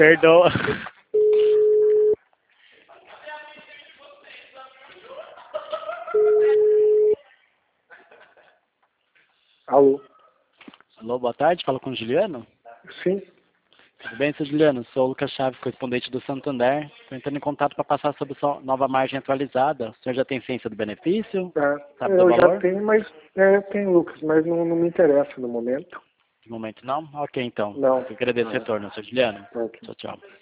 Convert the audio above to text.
Perdoa. Alô? Alô, boa tarde, falo com o Juliano. Sim? Tudo bem, seu Juliano? Sou o Lucas Chaves, correspondente do Santander. Estou entrando em contato para passar sobre sua nova margem atualizada. O senhor já tem ciência do benefício? Sabe do Eu já valor? tenho, mas tenho, Lucas, mas não me interessa no momento. De momento não? Ok, então. Não. Eu agradeço o retorno, seu Juliano. Ok. Tchau, tchau.